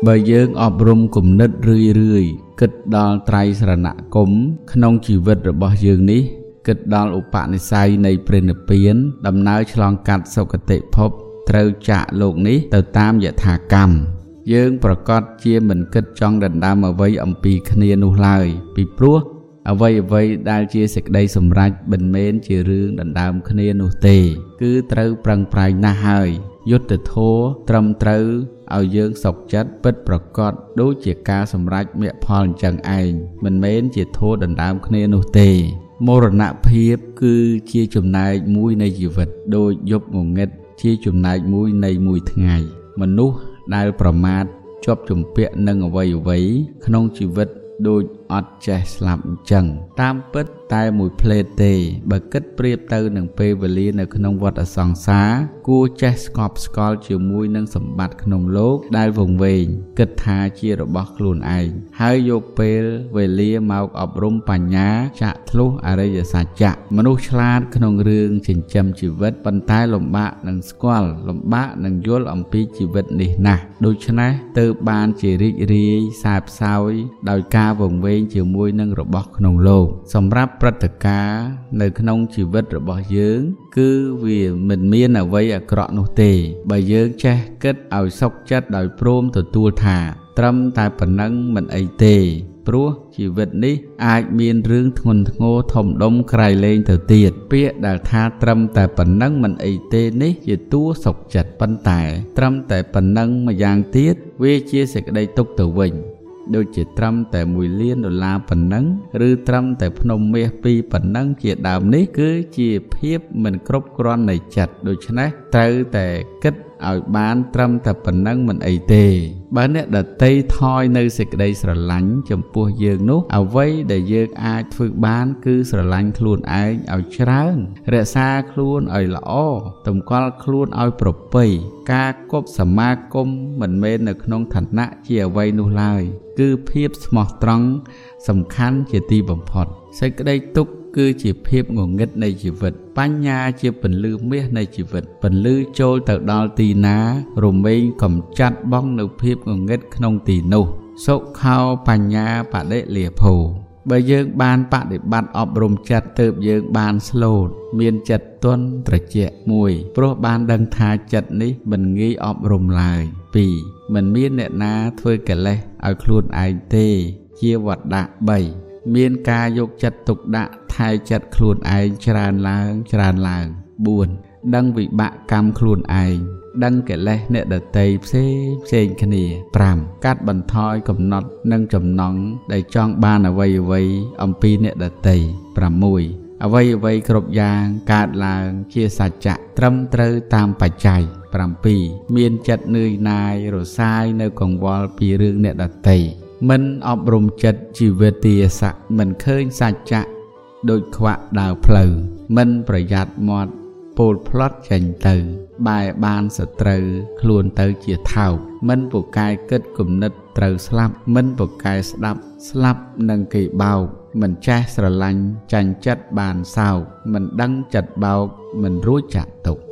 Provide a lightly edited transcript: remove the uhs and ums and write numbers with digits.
បើយើងអប់រំគំនិតរឿយៗគិតដល់ត្រៃសរណគមក្នុងជីវិតរបស់យើងនេះគិតដល់ឧបនិស្ស័យនៃព្រះនិព្វានដំណើរឆ្លងកាត់សុគតិភពត្រូវចាកលោកនេះទៅតាមយថាកម្មយើងប្រកាសជាមិនគិតចង់ដណ្ដើមអ្វីអំពីគ្នានោះឡើយពីព្រោះអ្វីដែលជាសេចក្តីសម្រេចមិនមែនជារឿងដណ្ដើមគ្នានោះទេគឺត្រូវប្រឹងប្រែងណាស់ហើយយុត្តិធម៌ត្រឹមត្រូវឲ្យយើងសុខចិត្តពិតប្រាកដដូចជាការសម្រេចមគ្គផលអញ្ចឹងឯងមិនមែនជាធម៌ដណ្ដើមគ្នានោះទេមរណភាពគឺជាចំណែកមួយនៃជីវិតដូចយប់ងងឹតជាចំណែកមួយនៃមួយថ្ងៃមនុស្សដែលប្រមាថជាប់ជំពាក់នឹងអ្វីក្នុងជីវិតដូចអត់ចេះស្លាប់អញ្ចឹងតាមពិតតែមួយផ្លេតទេបើគិតប្រៀបទៅនឹងពេលវេលានៅក្នុងវដ្តសង្សារគួរចេះស្កប់ស្កល់ជាមួយនឹងសម្បត្តិក្នុងលោកដែលវង្វេងគិតថាជារបស់ខ្លួនឯងហើយយកពេលវេលាមកអប់រំបញ្ញាចាក់ធ្លុះអរិយសច្ចៈមនុស្សឆ្លាតក្នុងរឿងចិញ្ចឹមជីវិតប៉ុន្តែលំបាកនឹងស្គាល់លំបាកនឹងយល់អំពីជីវិតនេះណាស់ដូច្នេះទើបបានជារីករាយសែបសោយដោយការវង្វេងជាមួយនឹងរបស់ក្នុងលោកសម្រាប់ព្រឹត្តិការណ៍នៅក្នុងជីវិតរបស់យើងគឺវាមិនមានអ្វីអាក្រក់នោះទេបើយើងចេះគិតឲ្យសុខចិត្តដោយព្រមទទួលថាត្រឹមតែប៉ុណ្ណឹងមិនអីទេព្រោះជីវិតនេះអាចមានរឿងធ្ងន់ធ្ងរធំដុំក្រៃលែងទៅទៀតពាក្យដែលថាត្រឹមតែប៉ុណ្ណឹងមិនអីទេនេះជាតួសុខចិត្តប៉ុន្តែត្រឹមតែប៉ុណ្ណឹងម្យ៉ាងទៀតវាជាសេចក្តីទុក្ខទៅវិញដូចជាត្រឹមតែ$1 លានប៉ុណ្ណឹងឬត្រឹមតែភ្នំមាស2ប៉ុណ្ណឹងជាដើមនេះគឺជាភាពមិនគ្រប់គ្រាន់នៃចិត្តដូច្នេះត្រូវតែគិតឲ្យបានត្រឹមតែប៉ុណ្ណឹងមិនអីទេបើអ្នកដតីថយនៅសេចក្តីស្រឡាញ់ចំពោះយើងនោះអ្វីដែលយើងអាចធ្វើបានគឺស្រឡាញ់ខ្លួនឯងឲ្យច្រើនរក្សាខ្លួនឲ្យល្អតម្កល់ខ្លួនឲ្យប្រពៃការគប់សមាគមមិនមែននៅក្នុងឋានៈជាអ្វីនោះឡើយគឺភាពស្មោះត្រង់សំខាន់ជាទីបំផុតសេចក្តីទុក្ខគឺជាភាពងងឹតនៃជីវិតបញ្ញាជាពន្លឺមាសនៃជីវិតពន្លឺចូលទៅដល់ទីណារមែងកំចាត់បងនៅភាពងងឹតក្នុងទីនោះសុខោបញ្ញាបដិលាភោបើយើងបានបដិបត្តិអប់រំចិត្តទើបយើងបានស្លូតមានចិត្តទន់ត្រជាក់1ព្រោះបានដឹងថាចិត្តនេះមិនងាយអប់រំឡើយ2មិនមានអ្នកណាធ្វើកិលេសឲ្យខ្លួនឯងទេជាវត្តៈ3មានការយកចិត្តទុកដាក់ថែចិត្តខ្លួនឯងច្រើនឡើង4ដឹងវិបាកកម្មខ្លួនឯងដឹងកិលេសអ្នកដទៃផ្សេងគ្នា5កាត់បន្ថយកំណត់និងចំណង់ដែលចង់បានអ្វីអំពីអ្នកដទៃ6អ្វីគ្រប់យ៉ាងកើតឡើងជាសច្ចៈត្រឹមត្រូវតាមបច្ច័យ7មានចិត្តនឿយណាយរសាយនៅកង្វល់ពីរឿងអ្នកដទៃមិនអប់រំចិត្តជីវិទាស័កមិនឃើញសច្ចៈដូចខ្វាក់ដើរផ្លូវមិនប្រយ័ត្នមាត់ពោលផ្លត់ចេញទៅបែរបានសត្រូវខ្លួនទៅជាថោកមិនពូកែគិតគំនិតត្រូវស្លាប់មិនពូកែស្ដាប់ស្លាប់នឹងគេបោកមិនចេះស្រឡាញ់ចាញ់ចិត្តបានសោកមិនដឹងចិត្តបោកមិនរួចចាក់ទុក